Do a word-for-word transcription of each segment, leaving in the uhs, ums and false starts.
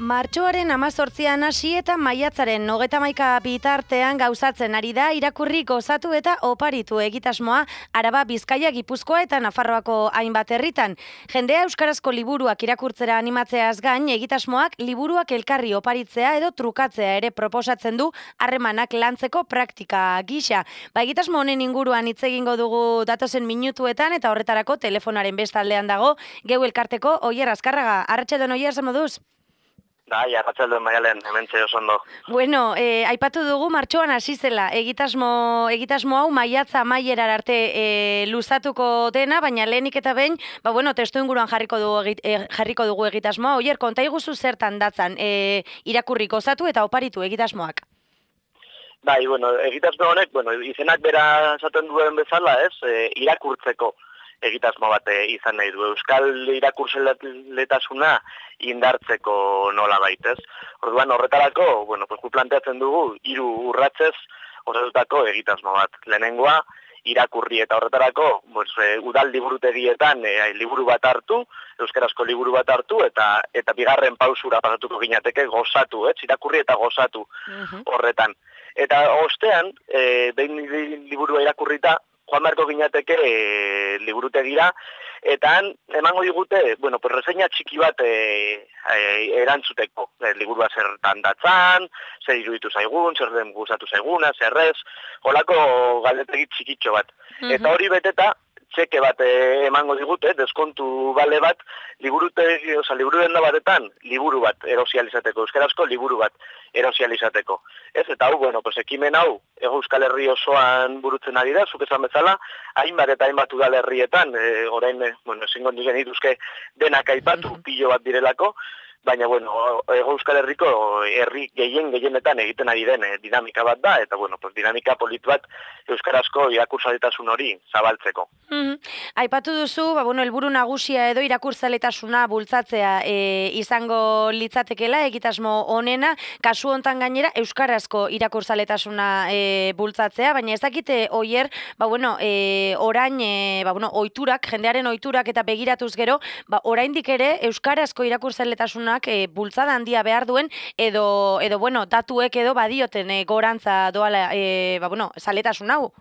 Martxoaren hamazortzian hasi eta maiatzaren hogeita hamaika bitartean gauzatzen ari da irakurri gozatu eta oparitu egitasmoa Araba, Bizkaia, Gipuzkoa eta Nafarroako hainbat herritan. Jendea euskarazko liburuak irakurtzera animatzeaz gain, egitasmoak liburuak elkarri oparitzea edo trukatzea ere proposatzen du harremanak lantzeko praktika gisa. Ba, egitasmo honen inguruan hitz egingo dugu datozen minutuetan eta horretarako telefonaren bestaldean dago Geu elkarteko Oier Azkarraga. Arratsaldeon Oier, zer moduz? Bai, arratsaldeon Maialen, hementxe oso ondo. Bueno, eh, aipatu dugu martxoan hasi zela egitasmo, egitasmo hau maiatza amaierar arte eh, luzatuko dena, baina lehenik eta behin, ba bueno, testu inguruan jarriko dugu, eh, jarriko dugu egitasmoa. Oier, konta iguzu zertan datzan eh, irakurri gozatu eta oparitu egitasmoak? Bai, bueno, egitasmo honek, bueno, izenak bera esaten duen bezala, ez, e, irakurtzeko egitasmo bat izan nahi du. Euskal irakurzeletasuna indartzeko nola baitez. Orduan horretarako, bueno, pues gu planteatzen dugu hiru urratsez osatutako egitasmo bat. Lehenengoa irakurri eta horretarako, pues, e, udal liburutegietan e, liburu bat hartu, euskarazko liburu bat hartu eta eta bigarren pausura pasatuko ginateke gozatu, ez? Irakurri eta gozatu horretan. Eta ostean, e, behin liburua irakurrita, joan beharko ginateke e, liburutegira, eta han emango digute, bueno, pues reseña txiki bat e, e, erantzuteko. E, liburua zertan datzan, zer iruditu zaigun, zer den gustatu zaiguna, zer ez, holako galdetegi txikitxo bat. Mm-hmm. Eta hori beteta, txeke bat e, emango digute, deskontu bale bat, liburutegi, oza, liburuen da batetan, liburu bat erosializateko, euskarazko liburu bat erosializateko. Ez, eta hau, bueno, pues, ekimen hau, Ego Euskal Herri osoan burutzen ari da, zuk esan bezala, hainbat eta hainbat udalerrietan, e, orain, e, bueno, ezingo nigen ituzke denak aipatu, pilo bat direlako, baina, bueno, Ego Euskal Herriko herri gehien gehienetan egiten ari den e, dinamika bat da, eta, bueno, pues, dinamika polit bat euskarazko irakurtzaletasun hori zabaltzeko. Mm-hmm. Aipatu duzu, ba, bueno, helburu nagusia edo irakurtzaletasuna bultzatzea e, izango litzatekela egitasmo honena, kasu hontan gainera euskarazko irakurtzaletasuna e, bultzatzea, baina ez dakite Oier, ba, bueno, e, orain, e, ba, bueno, ohiturak, jendearen ohiturak eta begiratuz gero, ba, oraindik ere euskarazko irakurtzaletasuna E, bultzada handia behar duen edo, edo bueno, datuek edo badioten e, gorantza doala e, ba, bueno, zaletasun hau?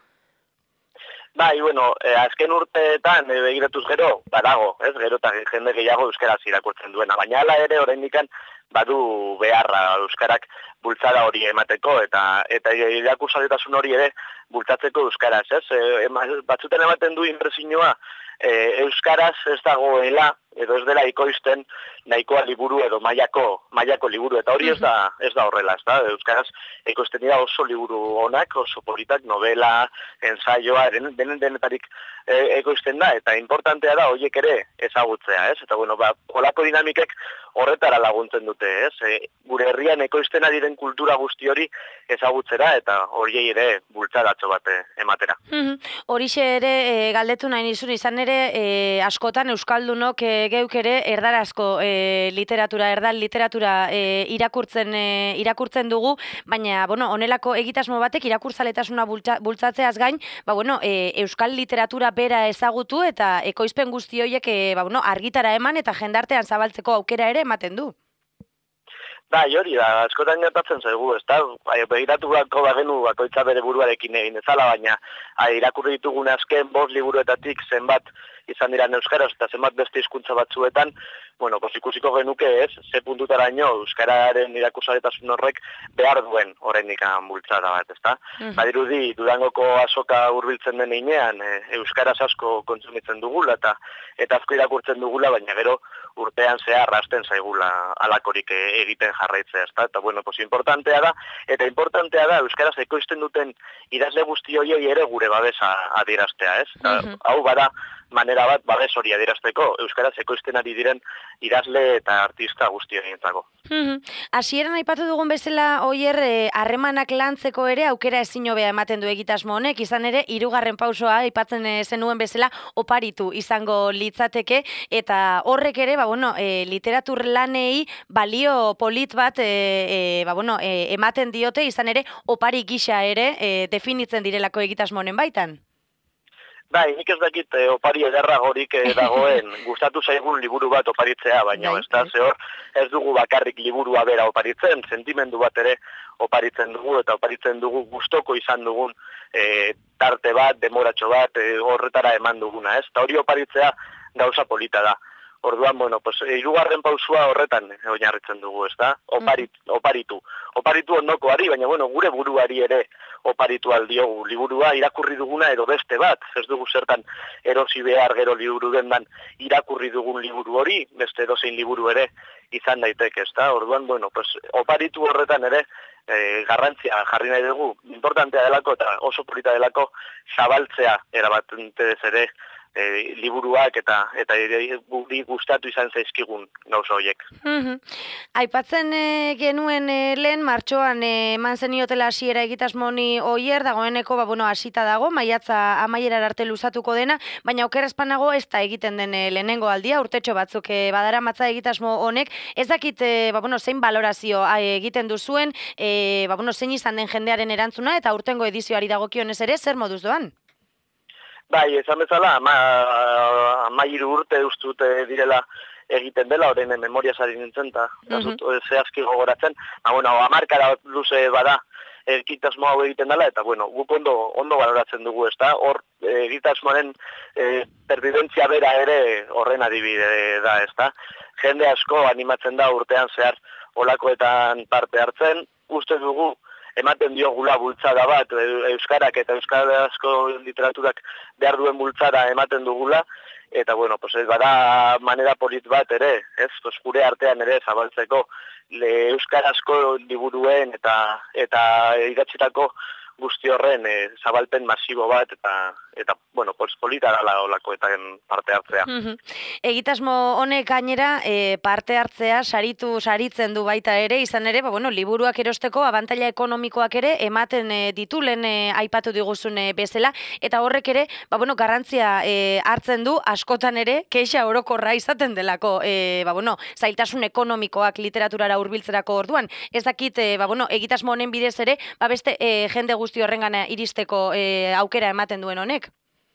Bai, bueno, e, azken urteetan e, begiratuz gero, badago, ez, gero eta jende gehiago euskaraz irakurtzen duena, baina hala ere oraindikan badu beharra euskarak bultzada hori emateko eta eta irakurtzaletasun hori ere bultzatzeko euskaraz, ez? E, ema, batzuten ematen du inpresioa e, euskaraz ez dagoela edo ez dela ikoizten nahikoa liburu edo mailako mailako liburu eta hori ez da ez da horrela, ez da? Euskaraz ikoizten dira oso liburu onak, oso politak, novela, ensaioa, den, den denetarik e, ekoizten da eta importantea da horiek ere ezagutzea, ez? Eta bueno, ba, holako dinamikek horretara laguntzen dute, ez? E, gure herrian ekoizten ari den kultura guzti hori ezagutzera eta horiei ere bultzadatxo bat ematera. Horixe ere e, galdetu nahi nizun izan ere e, askotan euskaldunok e, geuk ere erdarazko e, literatura, erdal literatura e, irakurtzen e, irakurtzen dugu, baina bueno, honelako egitasmo batek irakurtzaletasuna bultzatzeaz gain, ba bueno, e, euskal literatura bera ezagutu eta ekoizpen guzti horiek e, ba bueno, argitara eman eta jendartean zabaltzeko aukera ere ematen du. Bai, hori da, askotan gertatzen zaigu, ez da, begiratu bako bagenu bakoitza bere buruarekin egin ezala, baina irakurri ditugun azken bost liburuetatik zenbat izan dira euskaraz eta zenbat beste hizkuntza batzuetan, bueno, pues ikusiko genuke ez, ze puntutaraino euskararen irakurtzaletasun horrek behar duen oraindikan bultzada bat, ezta? Mm. Badirudi Durangoko azoka hurbiltzen den heinean, e, euskaraz asko kontsumitzen dugula eta eta asko irakurtzen dugula, baina gero urtean zehar hasten zaigula alakorik egiten jarraitzea, ezta? Eta bueno, pues importantea da eta importantea da euskaraz ekoizten duten idazle guzti horiei ere gure babesa adieraztea, ez? Mm-hmm. Hau bada manera bat babes hori adierazteko euskaraz ekoizten ari diren idazle eta artista guzti horientzako. Hasieran aipatu dugun bezala Oier harremanak lantzeko ere aukera ezin hobea ematen du egitasmo honek, izan ere hirugarren pausoa aipatzen zenuen bezala oparitu izango litzateke eta horrek ere ba bueno, e, literatur lanei balio polit bat e, e, ba bueno, e, ematen diote, izan ere opari gisa ere e, definitzen direlako egitasmo honen baitan. Bai, nik ez dakit eh, opari ederragorik eh, dagoen gustatu zaigun liburu bat oparitzea, baina ez da zehor ez dugu bakarrik liburua bera oparitzen, sentimendu bat ere oparitzen dugu eta oparitzen dugu gustoko izan dugun eh, tarte bat, demoratxo bat eh, horretara eman duguna, ez? Ta hori oparitzea gauza polita da. Orduan, bueno, pues, hirugarren pausua horretan oinarritzen dugu, ez da? Oparit, oparitu. Oparitu ondokoari, baina, bueno, gure buruari ere oparitu aldiogu. Liburua irakurri duguna edo beste bat, ez dugu zertan erosi behar gero liburu dendan irakurri dugun liburu hori, beste edozein liburu ere izan daiteke, ez da? Orduan, bueno, pues, oparitu horretan ere e, garrantzia jarri nahi dugu, importantea delako eta oso polita delako zabaltzea erabatentez ere E, liburuak eta eta guri gustatu izan zaizkigun gauza horiek. Aipatzen e, genuen e, lehen martxoan e, eman zeniotela hasiera egitasmoni Oier, dagoeneko ba, bueno, hasita dago, maiatza amaierar arte luzatuko dena, baina oker espanago ez da egiten den e, lehenengo aldia, urtetxo batzuk e, badara matza egitasmo honek, ez dakit e, ba, bueno, zein balorazio e, egiten duzuen, e, ba, bueno, zein izan den jendearen erantzuna eta urtengo edizioari dagokionez ere, zer moduz doan? Bai, esan bezala, ama, amairu urte ustut direla egiten dela, horrein memoria sari nintzen, eta mm -hmm. zehazki gogoratzen, ba, bueno, amarkara luze bada egitasmo hau egiten dela, eta bueno, guk ondo, ondo baloratzen dugu, ez da, hor egitasmoaren e, perbidentzia bera ere horren adibide da, ez da. Jende asko animatzen da urtean zehar olakoetan parte hartzen, uste dugu, ematen diogula bultzada bat, euskarak eta euskarazko literaturak behar duen bultzada ematen dugula, eta bueno, pues ez bada manera polit bat ere, ez, pues gure artean ere zabaltzeko le euskarazko liburuen eta eta idatzitako guzti horren e, zabalpen masibo bat eta eta bueno, pues polita dela olakoetan parte hartzea. Egitasmo honek gainera e, parte hartzea saritu saritzen du baita ere, izan ere, ba, bueno, liburuak erosteko abantaila ekonomikoak ere ematen e, ditu lehen e, aipatu diguzun e, bezala, eta horrek ere, ba, bueno, garrantzia e, hartzen du askotan ere keixa orokorra izaten delako, e, ba, bueno, zailtasun ekonomikoak literaturara hurbiltzerako orduan. Ez dakit, e, ba, bueno, egitasmo honen bidez ere, ba, beste e, jende guzti horrengana iristeko e, aukera ematen duen honek.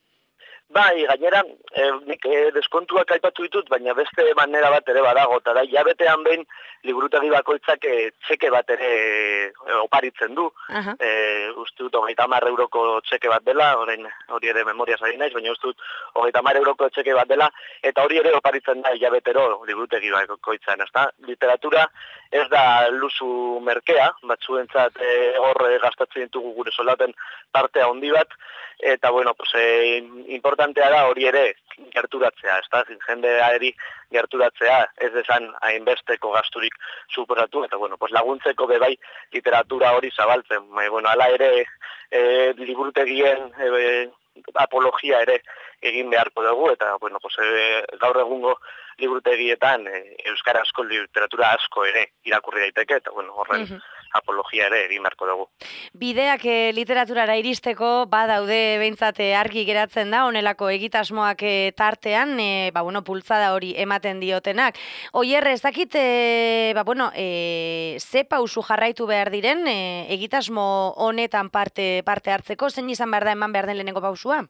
Bai, gainera, eh, nik eh, deskontuak aipatu ditut, baina beste manera bat ere badago, eta da, jabetean behin liburutegi bakoitzak eh, txeke bat ere eh, oparitzen du. Uh -huh. eh, uste dut, hogeita hamar euroko txeke bat dela, orain hori ere memoria zari naiz, baina uste dut, hogeita hamar euroko txeke bat dela, eta hori ere oparitzen da jabetero liburutegi bakoitzan, ezta? Literatura ez da luzu merkea, batzuentzat eh, hor eh, gastatzen ditugu gure soldaten partea handi bat, eta bueno, pues, eh, importantea da hori ere gerturatzea, ez da, jendeari gerturatzea, ez desan hainbesteko gasturik suporatu, eta bueno, pues laguntzeko bebai literatura hori zabaltzen. E, bueno, ala ere e, liburutegien e, apologia ere egin beharko dugu, eta bueno, pues, e, gaur egungo liburutegietan e, euskarazko literatura asko ere irakurri daiteke, eta bueno, horren uh -huh. apologia ere egin beharko dugu. Bideak e, literaturara iristeko badaude behintzat argi geratzen da, honelako egitasmoak e, tartean, e, ba, bueno, pultzada hori ematen diotenak. Oier, ez dakit, e, ba, bueno, e, ze pausu jarraitu behar diren e, egitasmo honetan parte, parte hartzeko, zein izan behar da eman behar den lehenengo pausua?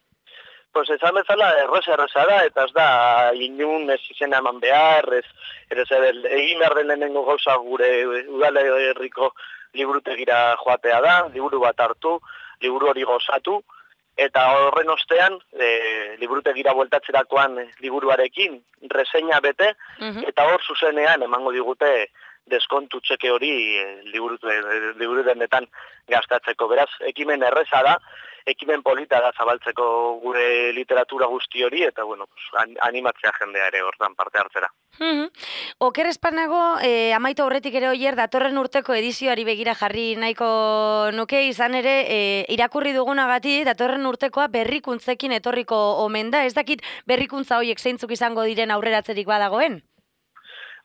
Pues esan bezala erreza erreza da, eta ez da inun ez izena eman behar, ez, ez egin behar den lehenengo gauza gure udalerriko liburutegira joatea da, liburu bat hartu, liburu hori gozatu, eta horren ostean, e, liburutegira bueltatzerakoan liburuarekin reseña bete, uh-huh. eta hor zuzenean emango digute deskontu txeke hori e, liburu denetan gastatzeko. Beraz, ekimen erreza da, ekimen polita da zabaltzeko gure literatura guzti hori, eta bueno, pues, animatzea jendea ere hortan parte hartzera. Mm-hmm. Oker espanago, eh, amaitu aurretik ere Oier, datorren urteko edizioari begira jarri nahiko nuke, izan ere, eh, irakurri dugunagatik, datorren urtekoa berrikuntzekin etorriko omen da, ez dakit berrikuntza horiek zeintzuk izango diren aurreratzerik badagoen?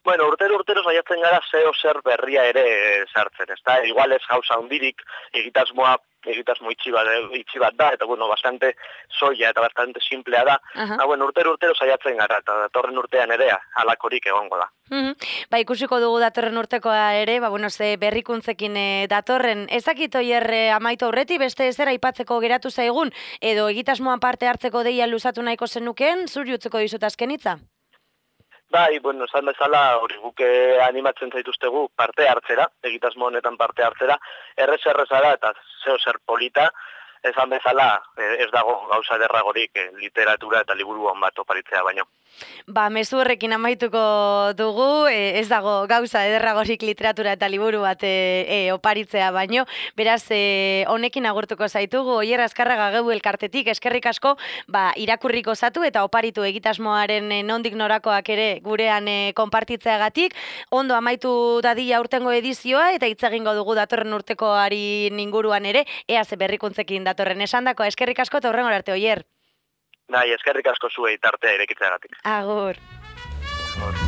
Bueno, urtero urtero saiatzen gara zeo zer berria ere sartzen, ezta? Igual ez gauza hundirik, egitasmoa egitasmo itxi bat, itxi bat da, eta bueno, bastante soia eta bastante simplea da. Aha. Ba, bueno, urtero urtero saiatzen gara, eta datorren urtean ere halakorik egongo da. Mhm. Ba, ikusiko dugu datorren urtekoa ere, ba, bueno, ze berrikuntzekin eh, datorren. Ezakit oier eh, amaitu aurretik beste ezer aipatzeko geratu zaigun, edo egitasmoan parte hartzeko deia luzatu nahiko zenukeen, zuri utzeko dizut azken hitza? Bai, bueno, esan bezala, hori guke animatzen zaituztegu parte hartzera, egitasmo honetan parte hartzera, errez errezara eta zeo zer polita, esan bezala ez dago gauza derragorik literatura eta liburu on bat oparitzea baino. Ba, mezu horrekin amaituko dugu, e, ez dago gauza ederragorik literatura eta liburu bat e, e, oparitzea baino, beraz, e, honekin agurtuko zaitugu, Oier Azkarraga geu elkartetik, eskerrik asko, ba, irakurriko zatu eta oparitu egitasmoaren e, nondik norakoak ere gurean e, konpartitzeagatik, ondo amaitu dadila urtengo edizioa eta hitz egingo dugu datorren urtekoari inguruan ere, ea ze berrikuntzekin datorren esandakoa, eskerrik asko eta hurrengora arte, Oier. Bai, eskerrik asko zuei tartea irekitzeagatik. Agur. Agur.